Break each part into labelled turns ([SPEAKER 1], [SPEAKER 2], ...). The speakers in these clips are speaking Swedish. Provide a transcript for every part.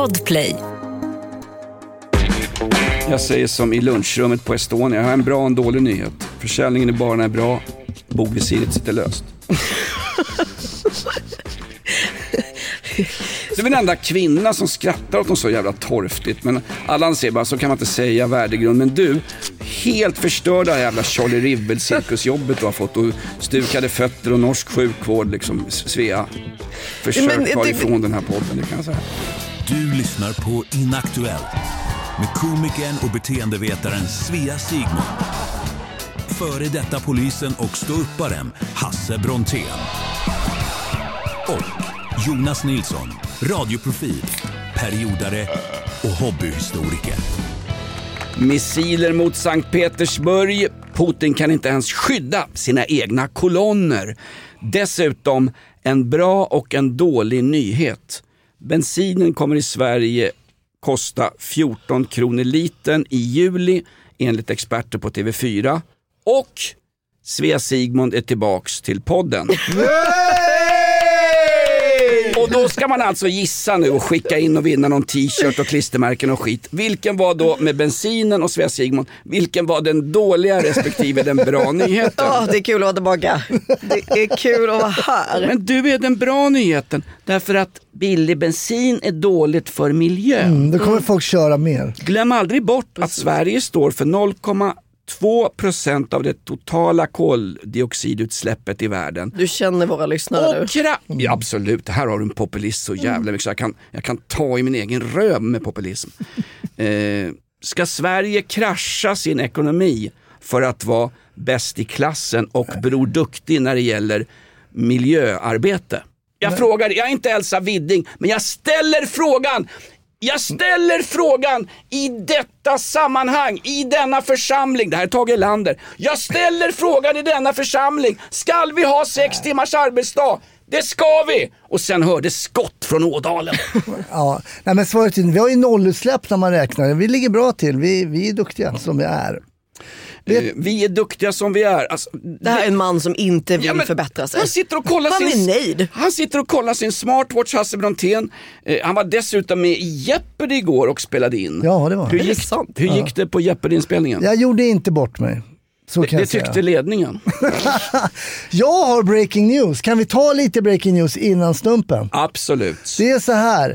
[SPEAKER 1] Podplay.
[SPEAKER 2] Jag säger som i lunchrummet på Estonia. Jag har en bra och en dålig nyhet. Försäljningen i barnen är bra. Bogvisiret sitter löst. Det är den enda kvinna som skrattar åt dem så jävla torftigt. Men alla andra säger bara, så kan man inte säga värdegrund. Men du, helt förstörda jävla Charlie Ribbel cirkusjobbet du har fått. Och stukade fötter och norsk sjukvård liksom. Svea, försök ta ifrån den här podden, det kan jag säga.
[SPEAKER 3] Du lyssnar på Inaktuellt med komikern och beteendevetaren Svea Sigmund. Före detta polisen och ståupparen Hasse Brontén. Och Jonas Nilsson, radioprofil, periodare och hobbyhistoriker.
[SPEAKER 2] Missiler mot Sankt Petersburg. Putin kan inte ens skydda sina egna kolonner. Dessutom en bra och en dålig nyhet. Bensinen kommer i Sverige kosta 14 kronor litern i juli enligt experter på TV4. Och Svea Sigmund är tillbaks till podden. Och då ska man alltså gissa nu och skicka in och vinna någon t-shirt och klistermärken och skit. Vilken var då med bensinen och Svea Sigmund? Vilken var den dåliga respektive den bra nyheten?
[SPEAKER 4] Ja, det är kul att vara tillbaka. Det är kul att vara här.
[SPEAKER 2] Men du är den bra nyheten. Därför att billig bensin är dåligt för miljön.
[SPEAKER 5] Då kommer folk köra mer.
[SPEAKER 2] Glöm aldrig bort att Sverige står för 0,2% av det totala koldioxidutsläppet i världen.
[SPEAKER 4] Du känner våra lyssnare nu.
[SPEAKER 2] Ja, absolut, här har du en populist så jävla mycket så jag kan ta i min egen röv med populism. Ska Sverige krascha sin ekonomi för att vara bäst i klassen och Bror Duktig när det gäller miljöarbete? Jag frågar, jag är inte Elsa Widding, men jag ställer frågan i detta sammanhang, i denna församling. Det här är Tage Erlander. Jag ställer frågan i denna församling. Skall vi ha 6 timmars arbetsdag? Det ska vi! Och sen hörde skott från Ådalen.
[SPEAKER 5] Ja, nej, men svaret är, vi har ju nollutsläpp när man räknar. Vi ligger bra till. Vi är duktiga som vi är.
[SPEAKER 2] Vi är duktiga som vi är. Alltså,
[SPEAKER 4] det här är en man som inte vill förbättra sig.
[SPEAKER 2] Han sitter och kollar sin smartwatch, Hasse Brontén. Han var dessutom med i Jeopardy igår och spelade in.
[SPEAKER 5] Ja, det var.
[SPEAKER 2] Hur gick det på Jeopardy-inspelningen?
[SPEAKER 5] Jag gjorde inte bort mig.
[SPEAKER 2] Det tyckte ledningen.
[SPEAKER 5] Jag har breaking news. Kan vi ta lite breaking news innan stumpen?
[SPEAKER 2] Absolut.
[SPEAKER 5] Det är så här.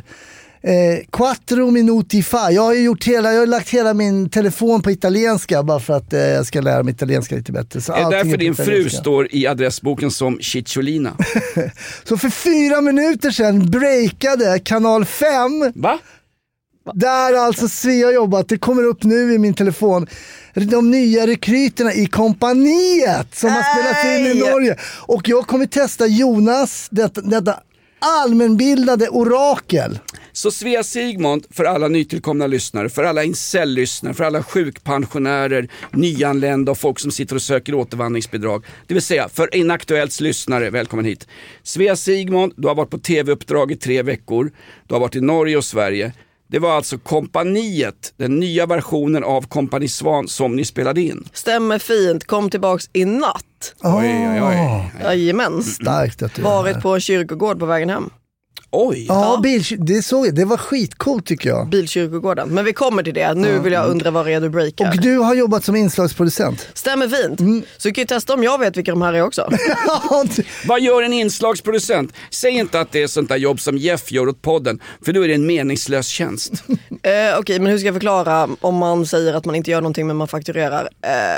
[SPEAKER 5] 4 minuti fa. Jag har lagt hela min telefon på italienska bara för att jag ska lära mig italienska lite bättre. Så
[SPEAKER 2] är därför din fru står i adressboken som Cicciolina.
[SPEAKER 5] Så för 4 minuter sedan breakade kanal 5.
[SPEAKER 2] Va?
[SPEAKER 5] Där alltså Svea jobbat. Det kommer upp nu i min telefon. De nya rekryterna i kompaniet som har spelat in i Norge. Och jag kommer testa Jonas, detta allmänbildade orakel.
[SPEAKER 2] Så Svea Sigmund, för alla nytillkomna lyssnare, för alla incel-lyssnare, för alla sjukpensionärer, nyanlända och folk som sitter och söker återvandringsbidrag. Det vill säga, för Inaktuellts lyssnare, välkommen hit. Svea Sigmund, du har varit på tv-uppdrag i 3 veckor. Du har varit i Norge och Sverige. Det var alltså kompaniet, den nya versionen av Kompani Svan som ni spelade in.
[SPEAKER 4] Stämmer fint, kom tillbaks i natt.
[SPEAKER 2] Oj.
[SPEAKER 4] Jajamän.
[SPEAKER 5] Starkt att du
[SPEAKER 4] varit på en kyrkogård på vägen hem.
[SPEAKER 2] Oj.
[SPEAKER 5] Ja, det såg jag. Det var skitcoolt tycker jag.
[SPEAKER 4] Bilkyrkogården. Men vi kommer till det. Nu vill jag undra vad redo breakar.
[SPEAKER 5] Och du har jobbat som inslagsproducent.
[SPEAKER 4] Stämmer fint. Så du kan ju testa om jag vet vilka de här är också.
[SPEAKER 2] Vad gör en inslagsproducent? Säg inte att det är sånt där jobb som Jeff gör åt podden, för då är det en meningslös tjänst.
[SPEAKER 4] Okej, men hur ska jag förklara om man säger att man inte gör någonting men man fakturerar?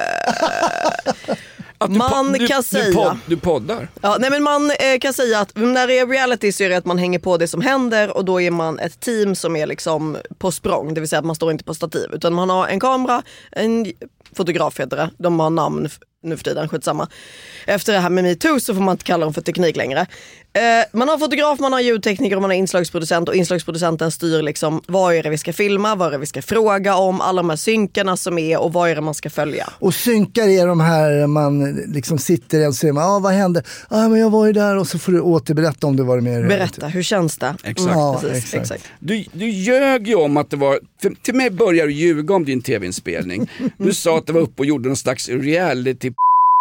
[SPEAKER 2] Du poddar.
[SPEAKER 4] Ja, nej, men man kan säga att när det är reality så är det att man hänger på det som händer och då är man ett team som är liksom på språng, det vill säga att man står inte på stativ utan man har en kamera, en fotograf heter det, de har namn nu för tiden, skitsamma. Efter det här med MeToo så får man inte kalla dem för teknik längre. Man har fotograf, man har ljudtekniker och man har inslagsproducent och inslagsproducenten styr liksom vad är det vi ska filma, vad är det vi ska fråga om, alla de här synkarna som är och vad är det man ska följa.
[SPEAKER 5] Och synkar är de här man liksom sitter och säger vad hände? Men jag var ju där och så får du återberätta om du var med.
[SPEAKER 4] Berätta, hur känns det?
[SPEAKER 2] Exakt.
[SPEAKER 5] Ja,
[SPEAKER 4] precis, exakt.
[SPEAKER 2] Du ljög ju om att det var, till mig börjar du ljuga om din tv-inspelning. Du sa att det var uppe och gjorde någon slags reality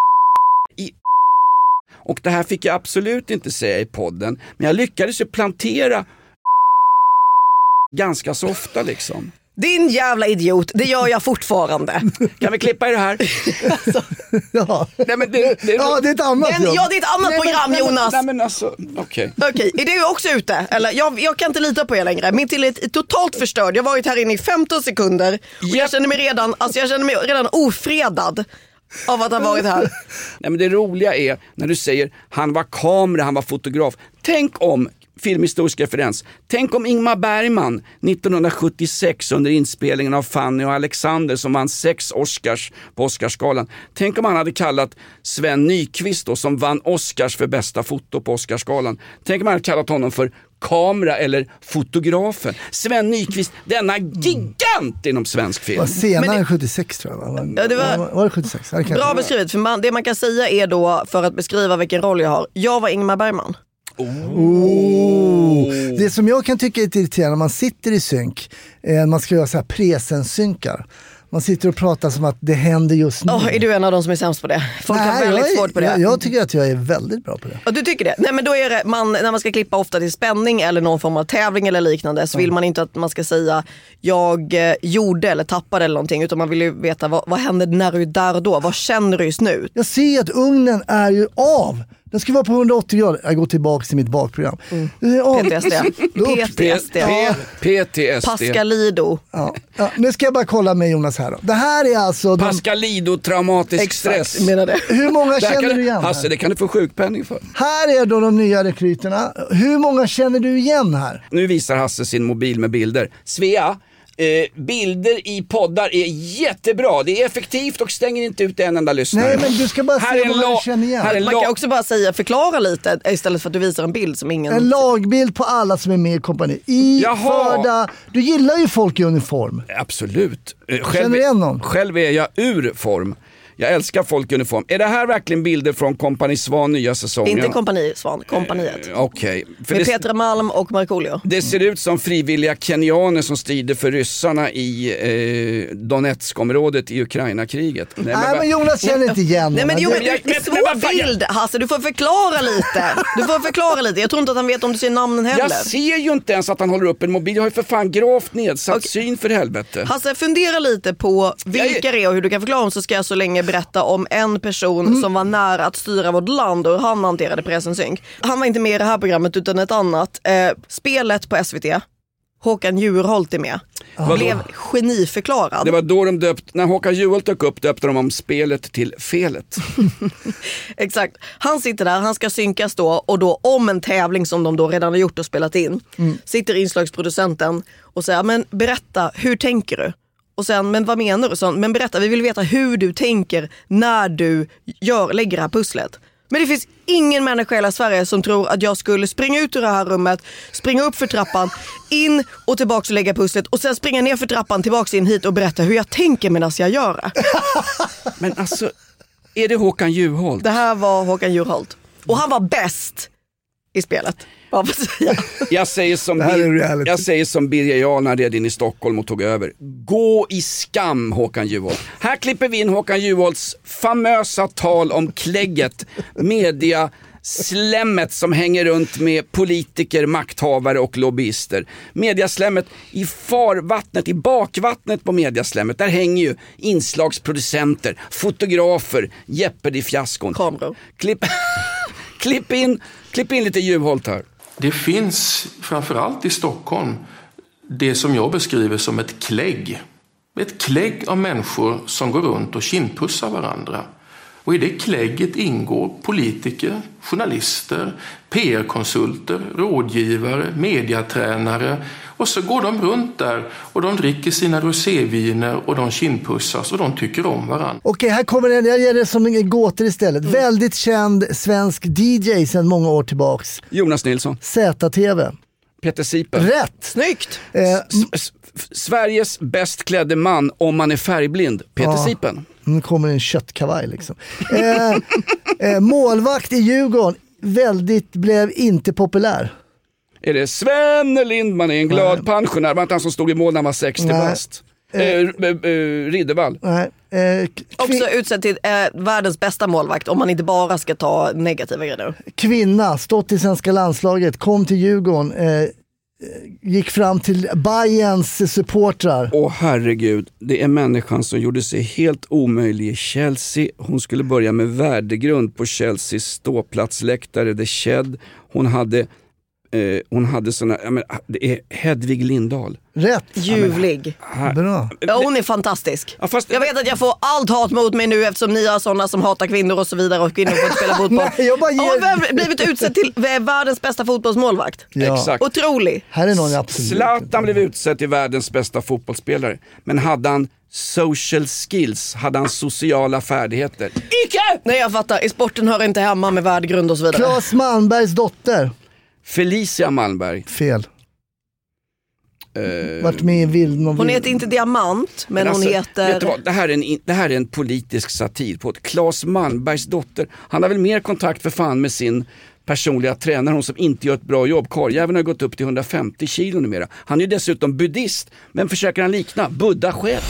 [SPEAKER 2] och det här fick jag absolut inte säga i podden, men jag lyckades ju plantera ganska så ofta liksom.
[SPEAKER 4] Din jävla idiot, det gör jag fortfarande.
[SPEAKER 2] Kan vi klippa i det här?
[SPEAKER 5] Ja.
[SPEAKER 2] Nej, men det
[SPEAKER 5] Ja, det är ett annat jobb.
[SPEAKER 4] Ja, det är ett annat program, Jonas.
[SPEAKER 2] Nej men alltså, okej.
[SPEAKER 4] Okej, är du också ute? Eller jag kan inte lita på er längre. Min tillit är totalt förstörd. Jag har varit här inne i 15 sekunder och jag känner mig redan ofredad av att ha varit här.
[SPEAKER 2] Nej, men det roliga är när du säger han var kamera, han var fotograf. Tänk om, filmhistorisk referens, tänk om Ingmar Bergman 1976 under inspelningen av Fanny och Alexander som vann 6 Oscars på Oscarsgalan. Tänk om han hade kallat Sven Nykvist då, som vann Oscars för bästa foto på Oscarsgalan. Tänk om han hade kallat honom för kamera eller fotografen. Sven Nykvist, denna gigant inom svensk film.
[SPEAKER 5] Var senare 76 tror jag.
[SPEAKER 4] Ja, det
[SPEAKER 5] var det 76?
[SPEAKER 4] Bra beskrivet, för det man kan säga är då, för att beskriva vilken roll jag har, jag var Ingmar Bergman.
[SPEAKER 5] Det som jag kan tycka är irriterande när man sitter i synk, man ska göra så här presenssynkar. Man sitter och pratar som att det händer just nu.
[SPEAKER 4] Är du en av de som är sämst på det? Folk har väldigt svårt på det.
[SPEAKER 5] Jag tycker att jag är väldigt bra på det.
[SPEAKER 4] Och du tycker det? Nej, men då är det, när man ska klippa ofta till spänning eller någon form av tävling eller liknande, så vill man inte att man ska säga jag gjorde eller tappade eller någonting, utan man vill ju veta vad händer när du är där och då? Vad känner du just nu?
[SPEAKER 5] Jag ser att ugnen är ju av. Den ska vara på 180 grader. Jag går tillbaka till mitt bakprogram.
[SPEAKER 4] PTSD. Pascalido.
[SPEAKER 5] Ja. Nu ska jag bara kolla med Jonas här då. Det här är alltså...
[SPEAKER 2] Pascalido, traumatisk stress.
[SPEAKER 4] Menar det.
[SPEAKER 5] Hur många känner du igen?
[SPEAKER 2] Hasse, det kan du få sjukpenning för.
[SPEAKER 5] Här är då de nya rekryterna. Hur många känner du igen här?
[SPEAKER 2] Nu visar Hasse sin mobil med bilder. Svea, bilder i poddar är jättebra. Det är effektivt och stänger inte ut en enda lyssnare.
[SPEAKER 5] Nej, men du ska bara se vad du känner igen.
[SPEAKER 4] Man kan också bara förklara lite istället för att du visar en bild som ingen...
[SPEAKER 5] En lagbild på alla som är med i kompani. Du gillar ju folk i uniform.
[SPEAKER 2] Absolut.
[SPEAKER 5] Känner du igen någon?
[SPEAKER 2] Själv är jag ur form. Jag älskar folk i uniform. Är det här verkligen bilder från Kompani Svan nya säsongen?
[SPEAKER 4] Inte Kompani Svan, kompaniet.
[SPEAKER 2] Okej.
[SPEAKER 4] Med Petra Malm och Markoolio.
[SPEAKER 2] Det ser ut som frivilliga kenyaner som strider för ryssarna i Donetsk-området i Ukraina-kriget.
[SPEAKER 5] Nej, men Jonas känner inte igen.
[SPEAKER 4] Nej, men det är en svår bild, Hasse. Du får förklara lite. Jag tror inte att han vet om du ser namnen heller.
[SPEAKER 2] Jag ser ju inte ens att han håller upp en mobil. Jag har ju för fan gravt nedsatt syn för helvete.
[SPEAKER 4] Hasse, fundera lite på vilka det är och hur du kan förklara dem, så ska jag så länge berätta om en person som var nära att styra vårt land och han hanterade pressensynk. Han var inte med i det här programmet utan ett annat. Spelet på SVT. Håkan Juholt är med. Blev geniförklarad.
[SPEAKER 2] Det var då när Håkan Juholt dök upp, döpte de om spelet till felet.
[SPEAKER 4] Exakt. Han sitter där, han ska synkas då, och då om en tävling som de då redan har gjort och spelat in. Sitter inslagsproducenten och säger, men berätta, hur tänker du? Och sen, men vad menar du? Så, men berätta, vi vill veta hur du tänker när du lägger det här pusslet. Men det finns ingen människa i hela Sverige som tror att jag skulle springa ut ur det här rummet, springa upp för trappan, in och tillbaka och lägga pusslet och sen springa ner för trappan, tillbaka in hit och berätta hur jag tänker medan jag gör det.
[SPEAKER 2] Men alltså, är det Håkan Juholt?
[SPEAKER 4] Det här var Håkan Juholt. Och han var bäst i spelet.
[SPEAKER 2] Jag säger som Birger Jarl när red in i Stockholm och tog över. Gå i skam, Håkan Juholt. Här klipper vi in Håkan Juholts famösa tal om klägget, media slemmet som hänger runt med politiker, makthavare och lobbyister. Mediaslemmet i farvattnet, i bakvattnet på mediaslemmet, där hänger ju inslagsproducenter, fotografer, Jeopardy-fiaskon.
[SPEAKER 4] Kameror.
[SPEAKER 2] Klipp in lite Juholt här.
[SPEAKER 1] Det finns framförallt i Stockholm det som jag beskriver som ett klägg. Ett klägg av människor som går runt och kindpussar varandra. Och i det klägget ingår politiker, journalister, PR-konsulter, rådgivare, mediatränare. Och så går de runt där och de dricker sina roséviner och de kindpussas och de tycker om varandra.
[SPEAKER 5] Okej, här kommer den. Jag ger det som en gåtor istället. Väldigt känd svensk DJ sedan många år tillbaks.
[SPEAKER 2] Jonas Nilsson.
[SPEAKER 5] ZTV.
[SPEAKER 2] Peter Sipen.
[SPEAKER 5] Rätt.
[SPEAKER 4] Snyggt.
[SPEAKER 2] Sveriges bäst klädde man om man är färgblind. Peter Sipen.
[SPEAKER 5] Nu kommer en köttkavaj liksom. Målvakt i Djurgården. Blev inte populär.
[SPEAKER 2] Är det Sven Lindman, en glad pensionär? Var inte han som stod i mål när han var 60 bast? Riddervall.
[SPEAKER 4] Också utsett till världens bästa målvakt, om man inte bara ska ta negativa grejer.
[SPEAKER 5] Kvinna, stått i svenska landslaget, kom till Djurgården. gick fram till Bayerns supportrar.
[SPEAKER 2] Åh herregud, det är människan som gjorde sig helt omöjlig i Chelsea. Hon skulle börja med värdegrund på Chelseas ståplatsläktare, The Shed. Hon hade såna, det är Hedvig Lindahl.
[SPEAKER 5] Rätt.
[SPEAKER 4] Ljuvlig.
[SPEAKER 5] Bra.
[SPEAKER 4] Ja, hon är fantastisk.
[SPEAKER 2] Ja, fast,
[SPEAKER 4] Jag vet att jag får allt hat mot mig nu eftersom ni har sådana som hatar kvinnor och så vidare och kvinnor får inte spela fotboll.
[SPEAKER 5] Nej, jag bara
[SPEAKER 4] Hon har blivit utsedd till världens bästa fotbollsmålvakt.
[SPEAKER 5] Ja.
[SPEAKER 2] Exakt.
[SPEAKER 4] Otrolig.
[SPEAKER 5] Här är någon absolut.
[SPEAKER 2] Zlatan blev utsedd till världens bästa fotbollsspelare. Men hade han social skills? Hade han sociala färdigheter? Icke!
[SPEAKER 4] Nej, jag fattar. I sporten hör inte hemma med värdegrund och så vidare.
[SPEAKER 5] Claes Malmbergs dotter.
[SPEAKER 2] Felicia Malmberg.
[SPEAKER 5] Fel. Vart med i vild.
[SPEAKER 4] Hon heter inte Diamant, men hon heter...
[SPEAKER 2] Vet du vad? Det här är en politisk satir på ett Claes Malmbergs dotter. Han har väl mer kontakt för fan med sin personliga tränare, hon som inte gör ett bra jobb. Karljäveln har gått upp till 150 kilo numera. Han är ju dessutom buddhist, men försöker han likna Buddha själv.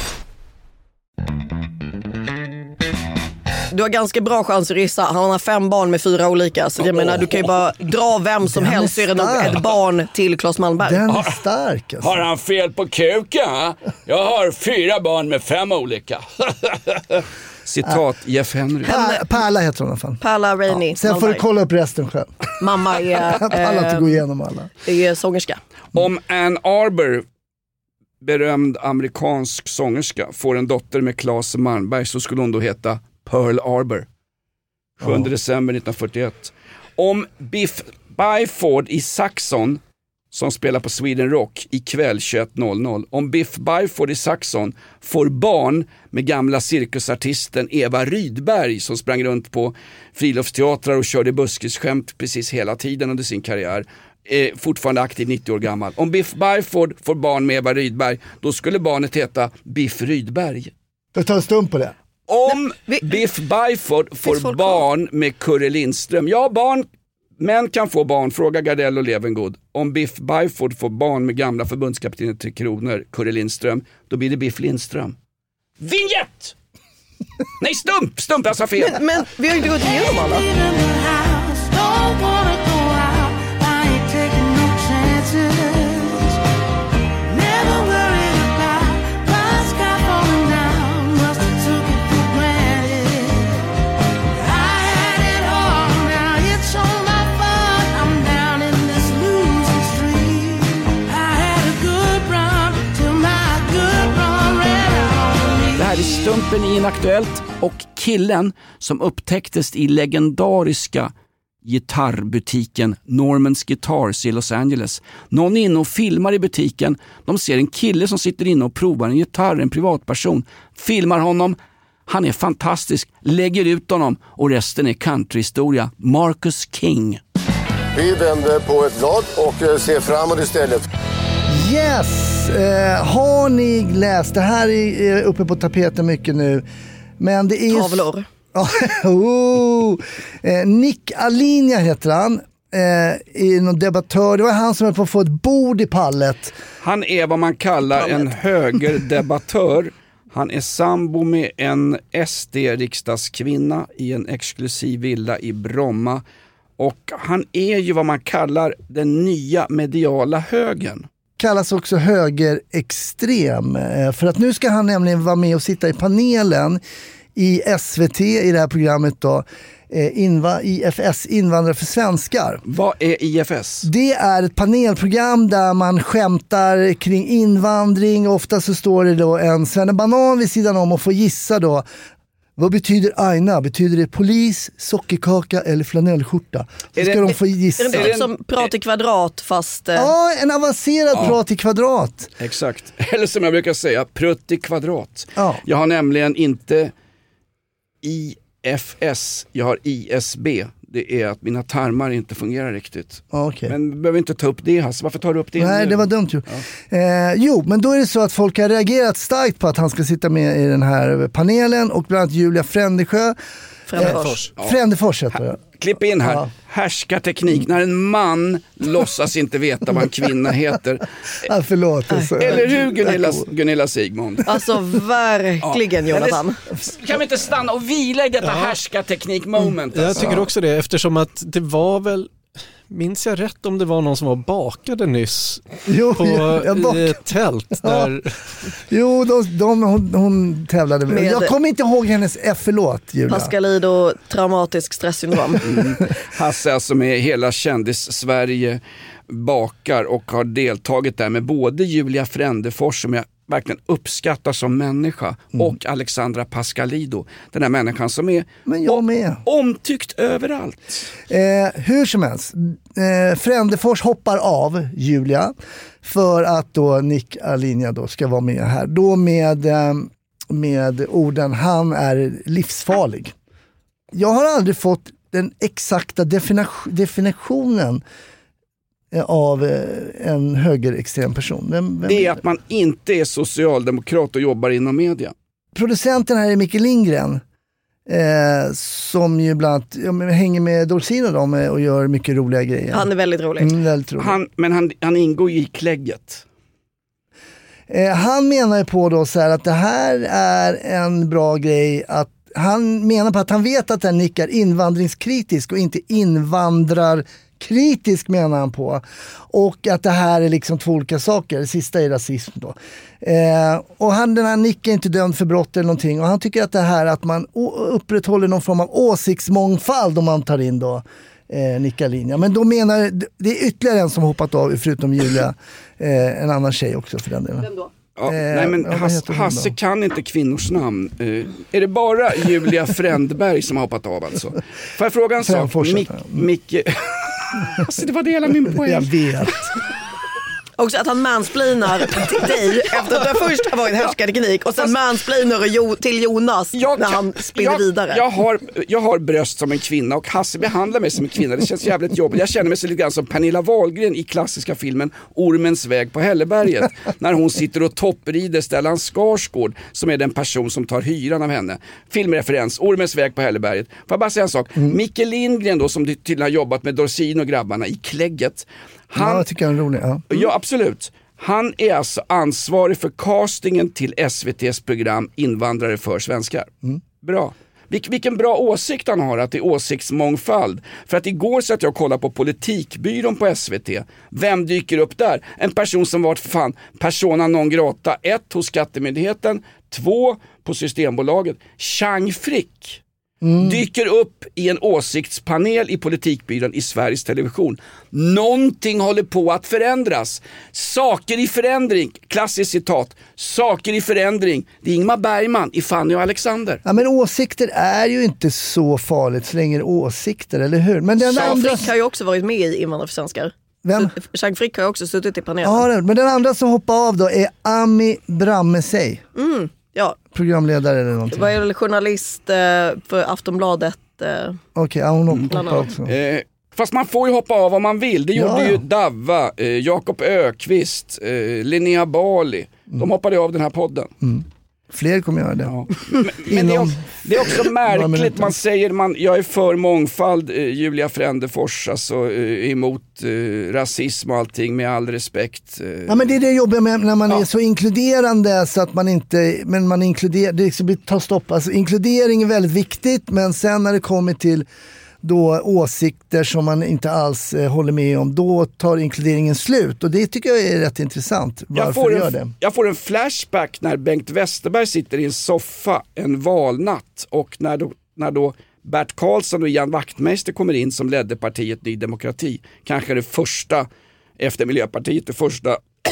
[SPEAKER 4] Du har ganska bra chans att gissa. Han har 5 barn med 4 olika. Så jag menar, du kan ju bara dra vem som helst så är det nog ett barn till Claes Malmberg.
[SPEAKER 5] Den är stark alltså.
[SPEAKER 2] Har han fel på kuken? Jag har 4 barn med 5 olika. Citat Jeff Henry.
[SPEAKER 5] Pärla heter hon i alla fall.
[SPEAKER 4] Pärla Rainey.
[SPEAKER 5] Sen får du kolla upp resten själv.
[SPEAKER 4] Mamma
[SPEAKER 5] Jag pallar inte gå igenom alla.
[SPEAKER 4] är sångerska.
[SPEAKER 2] Om Ann Arbor, berömd amerikansk sångerska, får en dotter med Claes Malmberg så skulle hon då heta Pearl Arbor. 7 december 1941. Om Biff Byford i Saxon, som spelar på Sweden Rock ikväll 21.00. Om Biff Byford i Saxon får barn med gamla cirkusartisten Eva Rydberg som sprang runt på friluftsteatrar och körde buskisskämt precis hela tiden under sin karriär. Fortfarande aktiv, 90 år gammal. Om Biff Byford får barn med Eva Rydberg, då skulle barnet heta Biff Rydberg.
[SPEAKER 5] Jag tar en stund på det.
[SPEAKER 2] Om Biff Byford får barn med Curre Lindström. Ja, män kan få barn, fråga Gardell och Levengood. Om Biff Byford får barn med gamla förbundskaptenen till Kronor, Curre Lindström, då blir det Biff Lindström. Vignett! Nej, stump, jag sa fel.
[SPEAKER 4] Men vi har ju inte gått igenom alla.
[SPEAKER 2] Stumpen i Inaktuellt och killen som upptäcktes i legendariska gitarrbutiken Norman's Guitars i Los Angeles. Någon är inne och filmar i butiken. De ser en kille som sitter inne och provar en gitarr, en privatperson. Filmar honom. Han är fantastisk. Lägger ut honom och resten är countryhistoria. Marcus King.
[SPEAKER 6] Vi vänder på ett blad och ser framåt istället.
[SPEAKER 5] Yes! Har ni läst? Det här är uppe på tapeten mycket nu. Men det är
[SPEAKER 4] tavlor.
[SPEAKER 5] Nick Alinia heter han. Är någon debattör. Det var han som höll på att få ett bord i pallet.
[SPEAKER 2] Han är vad man kallar en högerdebattör. Han är sambo med en SD-riksdagskvinna i en exklusiv villa i Bromma. Och han är ju vad man kallar den nya mediala högern.
[SPEAKER 5] Kallas också högerextrem. För att nu ska han nämligen vara med och sitta i panelen i SVT i det här programmet då. IFS, Invandrare för svenskar.
[SPEAKER 2] Vad är IFS?
[SPEAKER 5] Det är ett panelprogram där man skämtar kring invandring. Ofta så står det då en svennebanan vid sidan om och får gissa då. Vad betyder aina? Betyder det polis, sockerkaka eller flanellskjorta? Så ska de få gissa.
[SPEAKER 4] Är det typ som prat i kvadrat fast...
[SPEAKER 5] Ja, en avancerad prat i kvadrat.
[SPEAKER 2] Exakt. Eller som jag brukar säga, prutt i kvadrat.
[SPEAKER 5] Ja.
[SPEAKER 2] Jag har nämligen inte IFS, jag har ISB. Det är att mina tarmar inte fungerar riktigt.
[SPEAKER 5] Okay.
[SPEAKER 2] Men vi behöver inte ta upp det, Hasse. Varför tar du upp det?
[SPEAKER 5] Nej,
[SPEAKER 2] nu?
[SPEAKER 5] det var dumt ju. Ja. Jo, men då är det så att folk har reagerat starkt på att han ska sitta med i den här panelen och bland annat Julia Frändesjö. Frändefors heter det.
[SPEAKER 2] Klipp in här. Ja. Härskarteknik. När en man låtsas inte veta vad en kvinna heter.
[SPEAKER 5] Ja, förlåt. Alltså.
[SPEAKER 2] Eller hur Gunilla Sigmund?
[SPEAKER 4] Alltså verkligen Jonathan.
[SPEAKER 2] Kan vi inte stanna och vila i detta härskarteknik-moment?
[SPEAKER 7] Jag tycker också det, eftersom att det var väl minns jag rätt om det var någon som var bakade nyss
[SPEAKER 5] i
[SPEAKER 7] ett tält? Där...
[SPEAKER 5] Jo, hon tävlade med. Jag kommer inte ihåg hennes förlåt, Julia.
[SPEAKER 4] Pascalido, traumatisk stresssyndrom.
[SPEAKER 2] Hasse alltså med hela kändis-Sverige bakar och har deltagit där med både Julia Frändefors som jag verkligen uppskattar som människa och Alexandra Pascalido, den här människan som är omtyckt överallt.
[SPEAKER 5] Hur som helst, Frändefors hoppar av Julia för att då Nick Alinea då ska vara med här. Då med orden han är livsfarlig. Jag har aldrig fått den exakta definitionen av en högerextrem person. Vem
[SPEAKER 2] det är att man inte är socialdemokrat och jobbar inom media.
[SPEAKER 5] Producenten här är Micke Lindgren som ju bland annat hänger med Dorsino och gör mycket roliga grejer.
[SPEAKER 4] Han är väldigt rolig.
[SPEAKER 5] Väldigt rolig.
[SPEAKER 2] Han ingår i klägget.
[SPEAKER 5] Han menar ju på då så här att det här är en bra grej att han menar på att han vet att den Nick är invandringskritisk och inte invandrarkritisk menar han på. Och att det här är liksom två olika saker. Det sista är rasism då. Och den här Nick är inte dömd för brott eller någonting. Och han tycker att det här att man upprätthåller någon form av åsiktsmångfald om man tar in då Nick Alinea. Men då menar det är ytterligare en som hoppat av förutom Julia. En annan tjej också för den delen.
[SPEAKER 4] Vem då?
[SPEAKER 2] Ja, nej men Hasse kan inte kvinnors namn. Är det bara Julia Frändberg som har hoppat av alltså? Får jag fråga en sak? Micke... Alltså det var det hela min poäng.
[SPEAKER 5] Jag vet.
[SPEAKER 4] Också att han mansplainar till dig efter att du först har varit härskarteknik och sen mansplainar till Jonas när han spinner vidare.
[SPEAKER 2] Jag har bröst som en kvinna och Hasse behandlar mig som en kvinna. Det känns jävligt jobbigt. Jag känner mig så lite grann som Pernilla Wahlgren i klassiska filmen Ormens väg på Hälleberget. När hon sitter och topprider Stellan Skarsgård som är den person som tar hyran av henne. Filmreferens, Ormens väg på Hälleberget. Får jag bara säga en sak? Micke Lindgren då som tydligen har jobbat med Dorsin och grabbarna i Klägget.
[SPEAKER 5] Jag tycker han är rolig.
[SPEAKER 2] Ja, absolut. Han är alltså ansvarig för castingen till SVT:s program Invandrare för svenskar. Bra. Vilken bra åsikt han har, att det är åsiktsmångfald. För att igår så att jag kollade på Politikbyrån på SVT. Vem dyker upp där? En person som varit persona non grata 1 hos Skattemyndigheten, 2 på Systembolaget. Chang Frick dyker upp i en åsiktspanel i Politikbyrån i Sveriges Television. Någonting håller på att förändras. Saker i förändring. Klassiskt citat. Saker i förändring. Det är Ingmar Bergman i Fanny och Alexander.
[SPEAKER 5] Ja, men åsikter är ju inte så farligt så länge åsikter, eller hur? Men den andra...
[SPEAKER 4] Frick har ju också varit med i Invandrare för svenskar.
[SPEAKER 5] Vem?
[SPEAKER 4] Chang Frick har ju också suttit i panelen.
[SPEAKER 5] Ja, men den andra som hoppar av då är Ami Brammesey.
[SPEAKER 4] Ja.
[SPEAKER 5] Programledare eller någonting.
[SPEAKER 4] Vad är det, journalist för Aftonbladet?
[SPEAKER 5] Okej, hon hoppar också.
[SPEAKER 2] Fast man får ju hoppa av om man vill. Det gjorde ju Davva, Jakob Ökvist, Linnea Bali. De hoppade av den här podden.
[SPEAKER 5] Fler kommer göra det.
[SPEAKER 2] Ja. Men det är också märkligt. Man säger jag är för mångfald, Julia Frändefors, alltså emot rasism och allting, med all respekt.
[SPEAKER 5] Ja, men det är det jobbiga med när man är så inkluderande så att man inte, men man inkluderar, det liksom tar stopp. Alltså inkludering är väldigt viktigt, men sen när det kommer till då åsikter som man inte alls håller med om, då tar inkluderingen slut. Och det tycker jag är rätt intressant.
[SPEAKER 2] Jag får en flashback när Bengt Westerberg sitter i en soffa en valnatt och när då Bert Karlsson och Ian Wachtmeister kommer in som ledde partiet Ny Demokrati. Kanske det första efter Miljöpartiet, det första...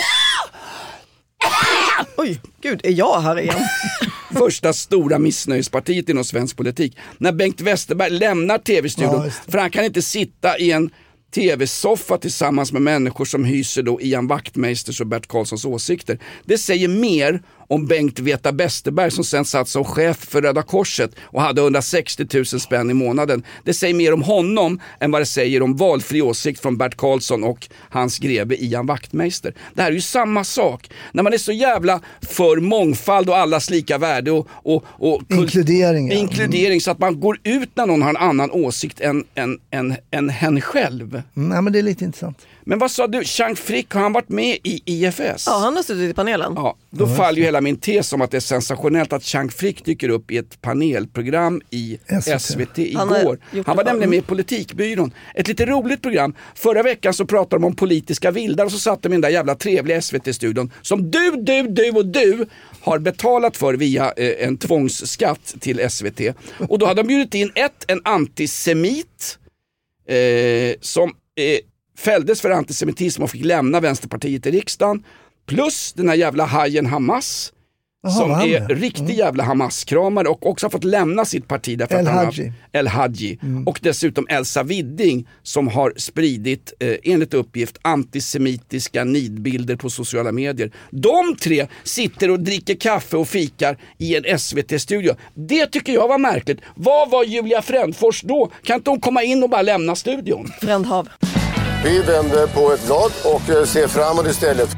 [SPEAKER 4] Oj, gud, är jag här igen?
[SPEAKER 2] Första stora missnöjespartiet inom svensk politik. När Bengt Westerberg lämnar tv-studion, för han kan inte sitta i en tv-soffa tillsammans med människor som hyser då Ian Wachtmeisters och Bert Karlssons åsikter. Det säger mer om Bengt Veta Westerberg som sen satt som chef för Röda Korset och hade 160 000 spänn i månaden. Det säger mer om honom än vad det säger om valfri åsikt från Bert Karlsson och hans greve Ian Wachtmeister. Det här är ju samma sak. När man är så jävla för mångfald och allas lika värde och inkludering så att man går ut när någon har en annan åsikt än hen själv.
[SPEAKER 5] Nej, men det är lite intressant.
[SPEAKER 2] Men vad sa du? Chang Frick, har han varit med i IFS?
[SPEAKER 4] Ja, han har suttit i panelen.
[SPEAKER 2] Ja, då faller ju hela min tes om att det är sensationellt att Chang Frick dyker upp i ett panelprogram i SVT igår. Han var nämligen med i Politikbyrån. Ett lite roligt program. Förra veckan så pratade de om politiska vildar och så satt de i den där jävla trevliga SVT-studion som du har betalat för via en tvångsskatt till SVT. Och då hade de bjudit in en antisemit som fälldes för antisemitism och fick lämna Vänsterpartiet i riksdagen. Plus den här jävla hajen Hamas. Som är riktig jävla Hamas-kramare och också har fått lämna sitt parti därför att El Hadji. Och dessutom Elsa Widding som har spridit enligt uppgift antisemitiska nidbilder på sociala medier. De tre sitter och dricker kaffe och fikar i en SVT-studio. Det tycker jag var märkligt. Vad var Julia Frändfors då? Kan inte hon komma in och bara lämna studion?
[SPEAKER 4] Frändhav.
[SPEAKER 6] Vi vänder på ett blad och ser framåt istället.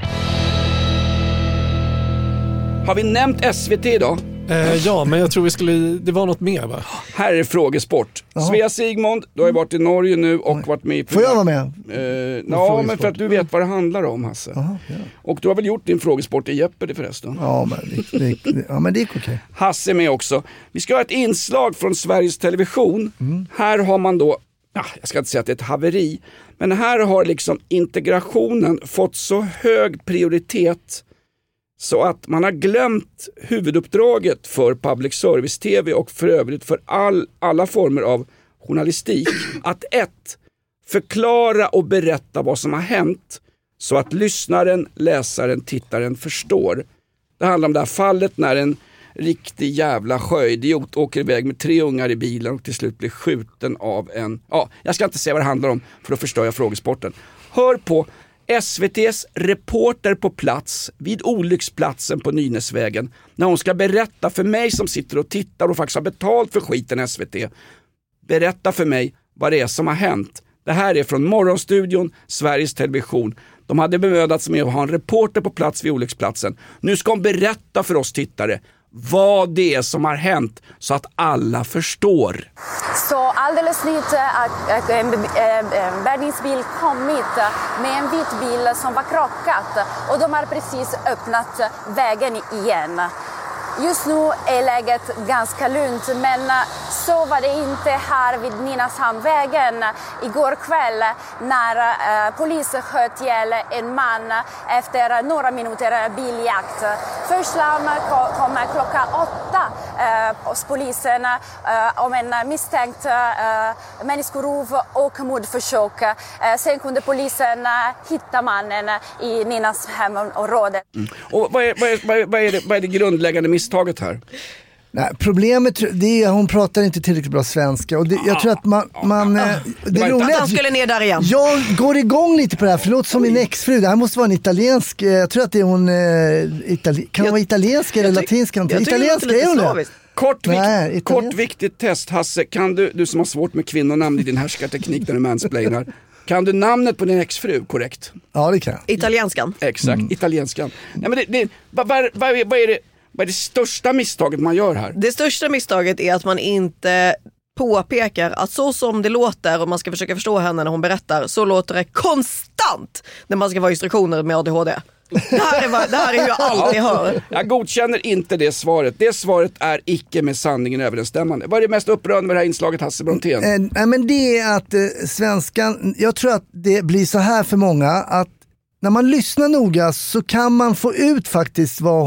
[SPEAKER 2] Har vi nämnt SVT idag?
[SPEAKER 7] Ja, men jag tror det var något mer, va?
[SPEAKER 2] Här är frågesport. Svea Sigmund, du har ju varit i Norge nu och varit med i...
[SPEAKER 5] Får jag vara med?
[SPEAKER 2] Ja, men för att du vet vad det handlar om, Hasse.
[SPEAKER 5] Ja.
[SPEAKER 2] Och du har väl gjort din frågesport i Jeopardy förresten?
[SPEAKER 5] Ja, men det gick okej.
[SPEAKER 2] Hasse är med också. Vi ska ha ett inslag från Sveriges Television. Här har man då, jag ska inte säga att det är ett haveri, men här har liksom integrationen fått så hög prioritet så att man har glömt huvuduppdraget för public service tv och för övrigt för alla former av journalistik. Att förklara och berätta vad som har hänt så att lyssnaren, läsaren, tittaren förstår. Det handlar om det här fallet när en riktig jävla sjöidiot åker iväg med 3 ungar i bilen och till slut blir skjuten av en... Ja, jag ska inte säga vad det handlar om för att förstå jag frågesporten. Hör på SVT:s reporter på plats vid olycksplatsen på Nynäsvägen när hon ska berätta för mig som sitter och tittar och faktiskt har betalt för skiten SVT. Berätta för mig vad det är som har hänt. Det här är från Morgonstudion, Sveriges Television. De hade bemödat med att ha en reporter på plats vid olycksplatsen. Nu ska hon berätta för oss tittare vad det är som har hänt så att alla förstår.
[SPEAKER 8] Så alldeles nytt att en bärgningsbil kommit med en vit bil som var krockat och de har precis öppnat vägen igen. Just nu är läget ganska lugnt, men så var det inte här vid Nynäshamnvägen igår kväll när polisen sköt ihjäl en man efter några minuter biljakt. Först larm kom klockan 8 hos polisen om en misstänkt människorov och mordförsök. Sen kunde polisen hitta mannen i Nynäshamnområdet.
[SPEAKER 2] Och vad är det grundläggande misstaget här?
[SPEAKER 5] Nej, problemet det är att hon pratar inte tillräckligt bra svenska och jag tror att det är roligt.
[SPEAKER 4] Han skulle ner där igen.
[SPEAKER 5] Jag går igång lite på det här, för det låter som min exfru. Det här måste vara en italiensk, jag tror att det är hon kan hon vara italiensk eller latinsk? Italienska är hon det.
[SPEAKER 2] Kort viktigt test, Hasse. Kan du som har svårt med kvinnonamn i din härskarteknik när du mansplainar, kan du namnet på din exfru korrekt?
[SPEAKER 5] Ja, det kan jag.
[SPEAKER 4] Italienskan.
[SPEAKER 2] Exakt, italienskan. Nej, men vad är det största misstaget man gör här?
[SPEAKER 4] Det största misstaget är att man inte påpekar att så som det låter, och man ska försöka förstå henne när hon berättar, så låter det konstant när man ska vara instruktioner med ADHD. Det här är hur jag alltid hör.
[SPEAKER 2] Jag godkänner inte det svaret. Det svaret är icke med sanningen överensstämmande. Vad är det mest upprörande med det här inslaget, Hasse Brontén?
[SPEAKER 5] Men det är att svenskan, jag tror att det blir så här för många, att när man lyssnar noga så kan man få ut faktiskt vad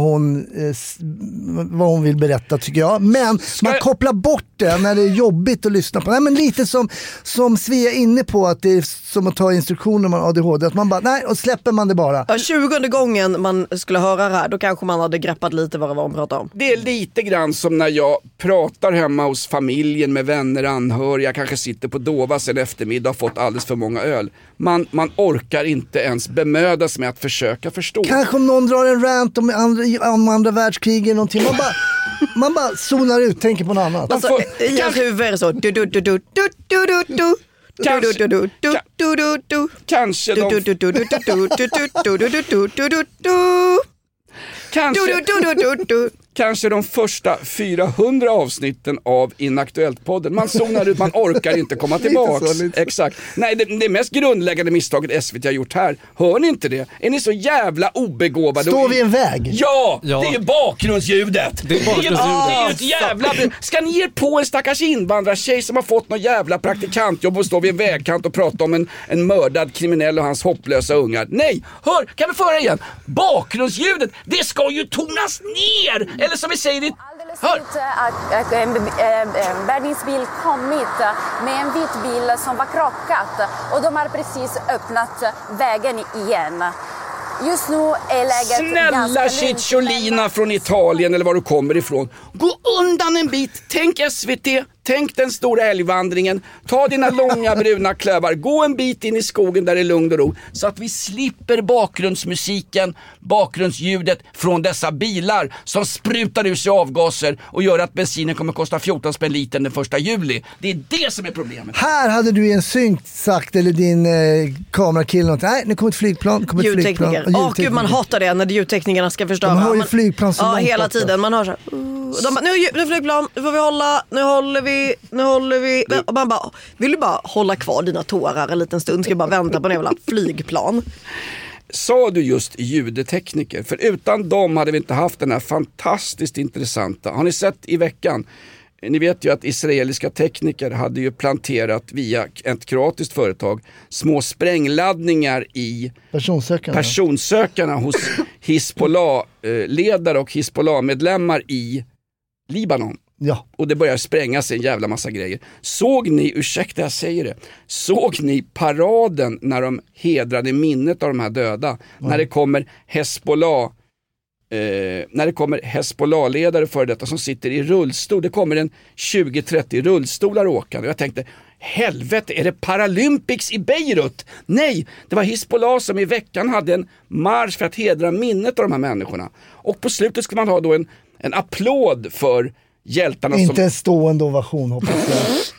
[SPEAKER 5] hon vill berätta, tycker jag. Men man kopplar bort det när det är jobbigt att lyssna på. Nej, men lite som Svea är inne på, att det är som att ta instruktioner om man har ADHD. Att man bara, nej, och släpper man det bara.
[SPEAKER 4] 20:e gången man skulle höra det här, då kanske man hade greppat lite vad det var hon pratade om.
[SPEAKER 2] Det är lite grann som när jag pratar hemma hos familjen med vänner, anhöriga. Jag kanske sitter på Dovas en eftermiddag och fått alldeles för många öl. Man orkar inte ens bemödas med att försöka förstå.
[SPEAKER 5] Kanske om någon drar en rant om andra världskriget, någonting. Man bara zonar ut, tänker på något annat.
[SPEAKER 4] Alltså, i hans huvud är det så.
[SPEAKER 2] Kanske kanske de första 400 avsnitten av Inaktuellt-podden. Man zonar ut, man orkar inte komma tillbaka. Exakt. Nej, det mest grundläggande misstaget SVT har gjort här. Hör ni inte det? Är ni så jävla obegåvade?
[SPEAKER 5] Står vi i en väg?
[SPEAKER 2] Ja, det är bakgrundsljudet.
[SPEAKER 7] Det är bakgrundsljudet.
[SPEAKER 2] ett jävla... Ska ni ge på en stackars invandrartjej som har fått någon jävla praktikantjobb och står vid en vägkant och prata om en mördad kriminell och hans hopplösa ungar? Nej, hör, kan vi föra igen? Bakgrundsljudet, det ska ju tonas ner! Eller som vi säger det... Hör!
[SPEAKER 8] En bärgningsbil kommit med en vit bil som var krockat och de har precis öppnat vägen igen. Just nu är läget
[SPEAKER 2] snälla Cicciolina från Italien eller var du kommer ifrån. Gå undan en bit, tänk SVT, tänk den stora älgvandringen. Ta dina långa bruna klövar, gå en bit in i skogen där det är lugn och ro. Så att vi slipper bakgrundsmusiken, bakgrundsljudet från dessa bilar som sprutar ur sig avgaser och gör att bensinen kommer kosta 14 spänn litern den 1 juli. Det är det som är problemet.
[SPEAKER 5] Här hade du i en synk sagt, eller din kamerakille något. Nej, nu kommer ett flygplan.
[SPEAKER 4] Ljudtekniker. Gud, man hatar det när ljudteknikerna ska förstöra.
[SPEAKER 5] Man har ju flygplan så
[SPEAKER 4] ja, hela tiden. Man hör så här. De bara, nu flygplan, nu får vi hålla, nu håller vi. Och man bara, vill du bara hålla kvar dina tårar en liten stund? Ska jag bara vänta på en jävla flygplan?
[SPEAKER 2] Sa du just ljudtekniker? För utan dem hade vi inte haft den här fantastiskt intressanta. Har ni sett i veckan? Ni vet ju att israeliska tekniker hade ju planterat via ett kroatiskt företag små sprängladdningar i personsökarna hos Hizbollah-ledare och Hizbollah-medlemmar i Libanon.
[SPEAKER 5] Ja.
[SPEAKER 2] Och det börjar sprängas en jävla massa grejer. Såg ni, ursäkta jag säger det, såg ni paraden när de hedrade minnet av de här döda? Ja. När det kommer Hezbollah-ledare för detta som sitter i rullstol. Det kommer en 20-30 rullstolar åkande. Och jag tänkte, helvete, är det Paralympics i Beirut? Nej, det var Hezbollah som i veckan hade en marsch för att hedra minnet av de här människorna. Och på slutet ska man ha då en applåd för hjältarna.
[SPEAKER 5] Inte en stående ovation, hoppas jag.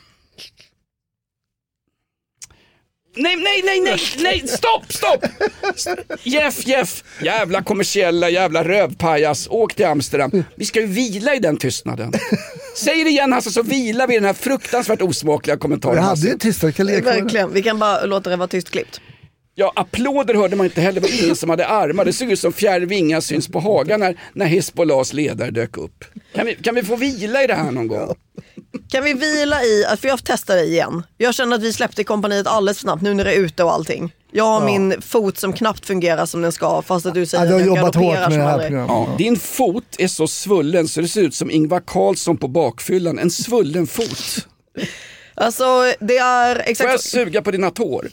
[SPEAKER 2] Nej, stopp! Jeff, jävla kommersiella, jävla rövpajas, åk till Amsterdam. Vi ska ju vila i den tystnaden. Säg det igen, alltså, så vilar vi i den här fruktansvärt osmakliga kommentaren.
[SPEAKER 5] Jag hade ju tystare,
[SPEAKER 4] verkligen, vi kan bara låta det vara tystklippt.
[SPEAKER 2] Ja, applåder hörde man inte heller. Det var ingen som hade armar. Det såg ut som fjärde vingar syns på hagan när Hezbollahs ledare dök upp. Kan vi få vila i det här någon gång?
[SPEAKER 4] Kan vi vila i, för jag testar det igen. Jag känner att vi släppte kompaniet alldeles för snabbt nu när det är ute och allting. Jag har min fot som knappt fungerar som den ska, fast att du säger
[SPEAKER 5] att jag jobbat hårt med det här
[SPEAKER 2] programmet. Din fot är så svullen så det ser ut som Ingvar Carlsson på bakfyllan. En svullen fot.
[SPEAKER 4] Alltså, det är exakt.
[SPEAKER 2] Får jag suga på dina tår?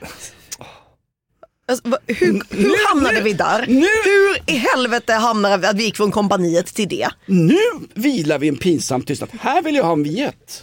[SPEAKER 4] Alltså, hur hamnade vi där? Hur i helvete hamnade vi att vi gick från kompaniet till det?
[SPEAKER 2] Nu vilar vi en pinsam tystnad. Här vill jag ha en vignett.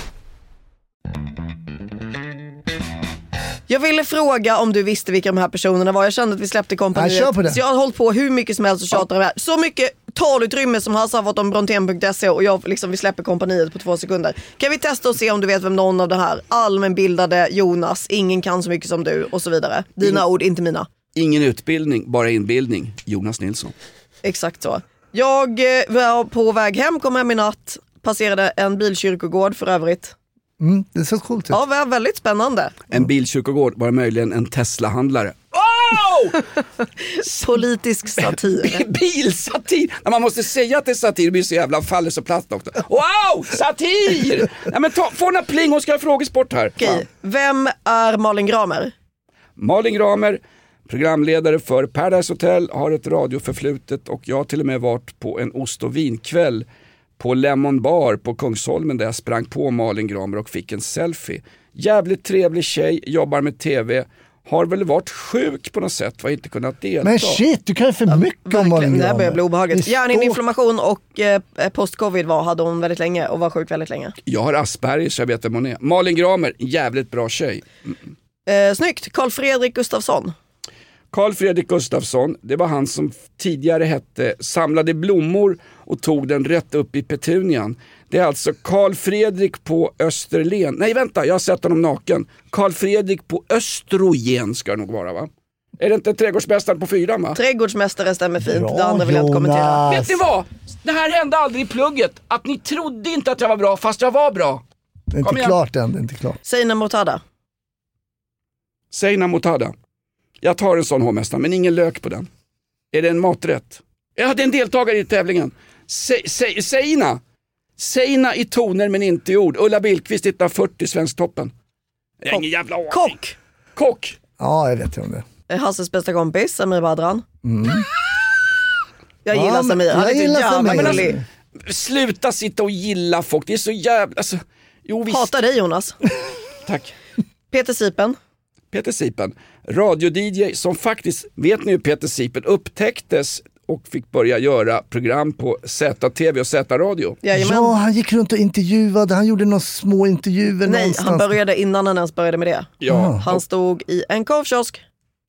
[SPEAKER 4] Jag ville fråga om du visste vilka de här personerna var. Jag kände att vi släppte kompaniet. Så jag har hållit på hur mycket som helst och tjatat om det här. Så mycket talutrymme som Hasse har fått om brontén.se och vi släpper kompaniet på 2 sekunder. Kan vi testa och se om du vet vem någon av det här allmänbildade Jonas, ingen kan så mycket som du och så vidare. Dina ord, inte mina.
[SPEAKER 2] Ingen utbildning, bara inbildning. Jonas Nilsson.
[SPEAKER 4] Exakt så. Jag var på väg hem, kom hem i natt, passerade en bilkyrkogård för övrigt.
[SPEAKER 5] Det är så coolt ut.
[SPEAKER 4] Ja, väldigt spännande.
[SPEAKER 2] En bilkyrkogård var möjligen en Tesla-handlare. Oh!
[SPEAKER 4] Politisk satir.
[SPEAKER 2] Bilsatir! När man måste säga att det är satir, det blir så jävla faller så platt också. Wow! Satir! Nej, men få en pling, hon ska ha frågesport här.
[SPEAKER 4] Okej. Vem är Malin Gramer?
[SPEAKER 2] Malin Gramer, programledare för Paradise Hotel, har ett radioförflutet och jag har till och med varit på en ost- och vinkväll på Lemon Bar på Kungsholmen där jag sprang på Malin Gramer och fick en selfie. Jävligt trevlig tjej, jobbar med tv, har väl varit sjuk på något sätt, var inte kunnat delta.
[SPEAKER 5] Men shit, du kan ju för mycket om Malin Gramer.
[SPEAKER 4] Det här börjar bli obehagligt. Hjärninflammation och post-covid hade hon väldigt länge och var sjuk väldigt länge.
[SPEAKER 2] Jag har Asperger så jag vet vem hon är. Malin Gramer, jävligt bra tjej.
[SPEAKER 4] Snyggt, Carl Fredrik Gustafsson.
[SPEAKER 2] Carl Fredrik Gustafsson, det var han som tidigare hette Samlade blommor och tog den rätt upp i petunian. Det är alltså Carl Fredrik på Österlen. Nej vänta, jag har sett honom naken. Carl Fredrik på Östrogen ska det nog vara, va? Är det inte trädgårdsmästaren på 4, va?
[SPEAKER 4] Trädgårdsmästare stämmer fint.
[SPEAKER 5] Bra,
[SPEAKER 4] det andra vill jag inte kommentera.
[SPEAKER 2] Vet ni vad? Det här hände aldrig i plugget. Att ni trodde inte att jag var bra fast jag var bra.
[SPEAKER 5] Det är inte klart än, det är inte klart.
[SPEAKER 4] Seina Mortada.
[SPEAKER 2] Seina Mortada. Jag tar en sån hovmästare, men ingen lök på den. Är det en maträtt? Jag hade en deltagare i tävlingen. Seina. Seina i toner men inte i ord. Ulla Billqvist 1940, Svensktoppen. Jag har ingen jävla aning. Kock.
[SPEAKER 5] Ja, jag vet ju om det.
[SPEAKER 4] Hasses bästa kompis, Samir Badran. Jag gillar Samir. Han är så jävla gullig.
[SPEAKER 2] Sluta sitta och gilla folk. Det är så jävla... Alltså, jo, visst.
[SPEAKER 4] Hatar dig, Jonas.
[SPEAKER 2] Tack.
[SPEAKER 4] Peter Sipen. Radio-DJ som faktiskt, vet ni hur Peter Sipen upptäcktes och fick börja göra program på ZTV och Z-radio?
[SPEAKER 5] Ja, han gick runt och intervjuade, han gjorde några små intervjuer.
[SPEAKER 4] Nej,
[SPEAKER 5] någonstans.
[SPEAKER 4] han började innan han ens började med det.
[SPEAKER 2] Ja.
[SPEAKER 4] Han stod i en korvkiosk.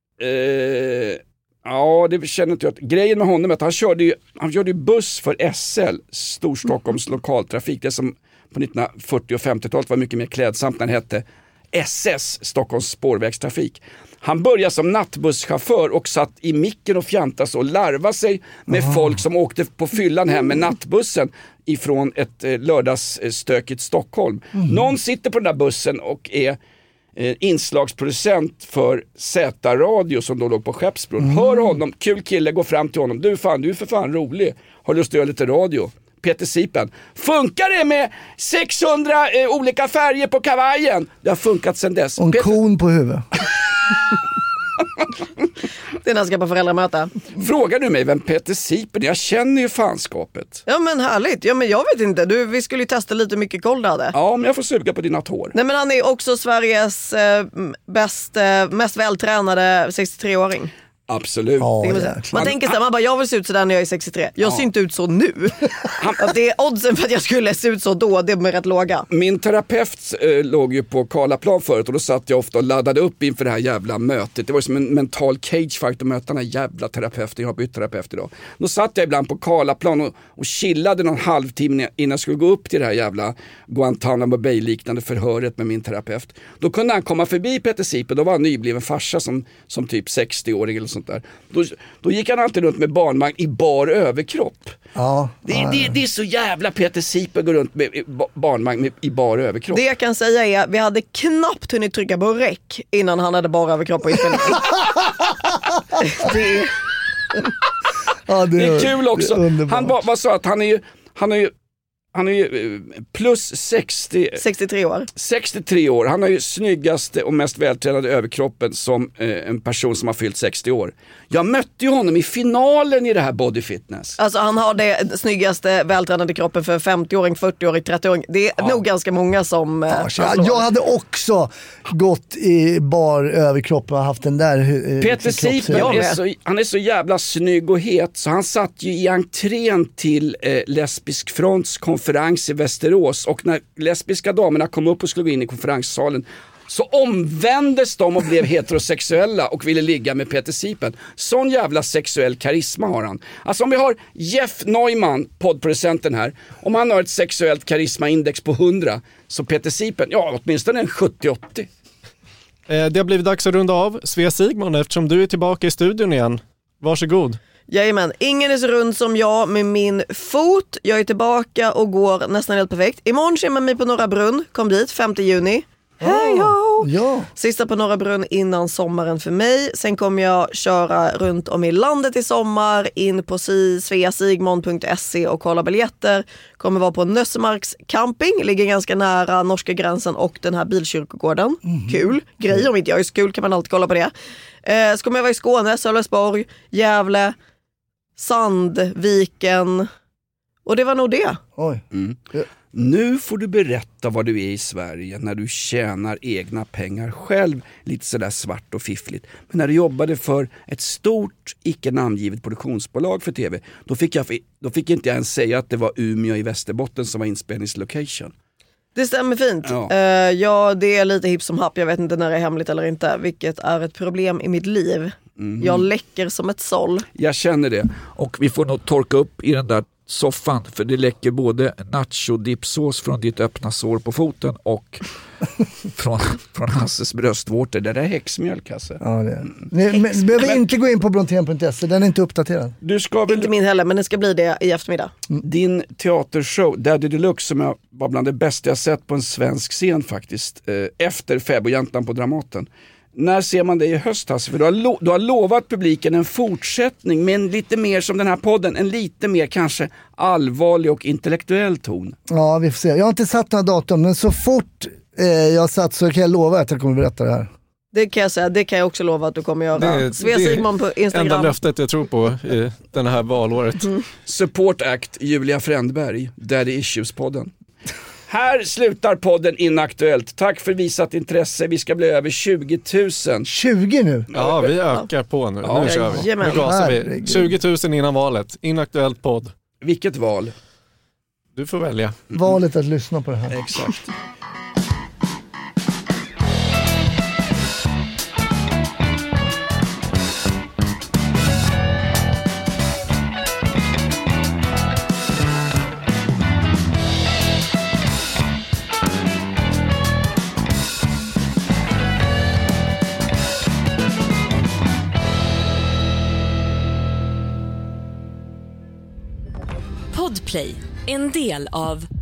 [SPEAKER 2] Ja, det känner inte jag. Grejen med honom är att han körde ju buss för SL, Storstockholms lokaltrafik. Det som på 1940- och 50-talet var mycket mer klädsamt när det hette SS, Stockholms spårvägstrafik. Han började som nattbusschaufför och satt i micken och fjantas och larva sig med folk som åkte på fyllan hem med nattbussen ifrån ett lördagsstökigt Stockholm. Någon sitter på den där bussen och är inslagsproducent för Z-radio som då låg på Skeppsbron. Hör honom, kul kille, går fram till honom. Du är för fan rolig. Har lust att göra lite radio. Peter Sipen. Funkar det med 600 olika färger på kavajen? Det har funkat sedan dess.
[SPEAKER 5] Och en kon på huvudet.
[SPEAKER 4] Det är när jag ska på föräldramöte.
[SPEAKER 2] Frågar du mig vem Peter Sipen är? Jag känner ju fanskapet.
[SPEAKER 4] Ja men härligt. Ja men jag vet inte. Vi skulle ju testa lite mycket koll där.
[SPEAKER 2] Ja, men jag får suga på dina tår.
[SPEAKER 4] Nej men han är också Sveriges mest vältränade 63-åring.
[SPEAKER 2] Absolut.
[SPEAKER 4] Man tänker såhär, man bara, jag vill se ut sådär när jag är 63. Jag ser inte ut så nu. Det är oddsen för att jag skulle se ut så då, det är rätt låga.
[SPEAKER 2] Min terapeut låg ju på Karlaplan förut och då satt jag ofta och laddade upp inför det här jävla mötet. Det var som en mental cagefight att möta den här jävla terapeuten. Jag har bytt terapeut idag. Då satt jag ibland på Karlaplan och chillade någon halvtimme innan jag skulle gå upp till det här jävla Guantanamo Bay-liknande förhöret med min terapeut. Då kunde han komma förbi Peter Sipen, då var han nybliven farsa som typ 60-åring eller sånt där. Då gick han alltid runt med barnvagn i bar överkropp.
[SPEAKER 5] Ja,
[SPEAKER 2] det är så jävla Peter Sipen går runt med barnvagn i bar överkropp.
[SPEAKER 4] Det jag kan säga är, vi hade knappt hunnit trycka på rec innan han hade bar överkropp på inspelningen.
[SPEAKER 2] Det är kul också. Han vad sa att han är ju plus 63
[SPEAKER 4] år.
[SPEAKER 2] 63 år. Han har ju snyggaste och mest vältränade överkroppen som en person som har fyllt 60 år. Jag mötte ju honom i finalen i det här Body Fitness.
[SPEAKER 4] Alltså han har det snyggaste vältränade kroppen för 50-åring, 40-åring, 30-åring. Det är nog ganska många som...
[SPEAKER 5] jag hade också gått i bar överkroppen och haft den där...
[SPEAKER 2] Peter Sipen, han är så jävla snygg och het så han satt ju i entrén till Lesbisk Fronts konferens i Västerås och när lesbiska damerna kom upp och skulle gå in i konferenssalen så omvändes de och blev heterosexuella och ville ligga med Peter Sipen. Sån jävla sexuell karisma har han. Alltså om vi har Jeff Neumann, poddproducenten här, om han har ett sexuellt karismaindex på 100 så Peter Sipen, ja åtminstone en 70-80.
[SPEAKER 7] Det har blivit dags att runda av. Svea Sigmund, eftersom du är tillbaka i studion igen. Varsågod.
[SPEAKER 4] Jajamän, ingen är så rund som jag med min fot. Jag är tillbaka och går nästan helt perfekt. Imorgon ser man mig på Norra Brunn. Kom dit, 5 juni. Hej ho!
[SPEAKER 5] Ja.
[SPEAKER 4] Sista på Norra Brunn innan sommaren för mig. Sen kommer jag köra runt om i landet i sommar. In på sveasigmond.se och kolla biljetter. Kommer vara på Nössemarks camping. Ligger ganska nära norska gränsen och den här bilkyrkogården. Kul. Grejer om inte jag är så kul kan man alltid kolla på det. Så kommer jag vara i Skåne, Sölvesborg, Gävle, Sandviken. Och det var nog det.
[SPEAKER 5] Oj.
[SPEAKER 2] Nu får du berätta vad du är i Sverige när du tjänar egna pengar själv, lite sådär svart och fiffligt. Men när du jobbade för ett stort, icke namngivet produktionsbolag för tv, då fick inte jag ens säga att det var Umeå i Västerbotten som var inspelningslocation.
[SPEAKER 4] Det stämmer fint. Ja, det är lite hipp som happ. Jag vet inte när det är hemligt eller inte, vilket är ett problem i mitt liv. Jag läcker som ett såll.
[SPEAKER 2] Jag känner det. Och vi får nog torka upp i den där
[SPEAKER 9] soffan, för det läcker både nacho-dipsås från ditt öppna sår på foten och från Hasses bröstvårtor. Det där är häxmjölk, Hasse.
[SPEAKER 5] Ja, det är. Ni behöver inte gå in på brontén.se, den är inte uppdaterad.
[SPEAKER 2] Du ska väl...
[SPEAKER 4] Inte min heller, men det ska bli det i eftermiddag.
[SPEAKER 2] Din teatershow, Daddy Deluxe, som jag var bland det bästa jag sett på en svensk scen faktiskt, efter Fäbodjäntan på Dramaten. När ser man det i höst, Hasse? För du har lovat publiken en fortsättning, men lite mer som den här podden, en lite mer kanske allvarlig och intellektuell ton.
[SPEAKER 5] Ja, vi får se. Jag har inte satt några datum, men så fort jag satt så kan jag lova att jag kommer berätta det här.
[SPEAKER 4] Det kan jag säga, det kan jag också lova att du kommer göra. Svea Sigmon på Instagram.
[SPEAKER 7] Enda löftet jag tror på i den här valåret.
[SPEAKER 2] Support Act, Julia Frändberg, Daddy Issues-podden. Här slutar podden Inaktuellt. Tack för visat intresse. Vi ska bli över 20 000.
[SPEAKER 5] 20 nu?
[SPEAKER 7] Ja, vi ökar på nu. Nu kör vi. Nu gasar vi. 20 000 innan valet. Inaktuellt podd.
[SPEAKER 2] Vilket val?
[SPEAKER 7] Du får välja.
[SPEAKER 5] Valet att lyssna på det här.
[SPEAKER 2] Exakt.
[SPEAKER 10] Podplay, en del av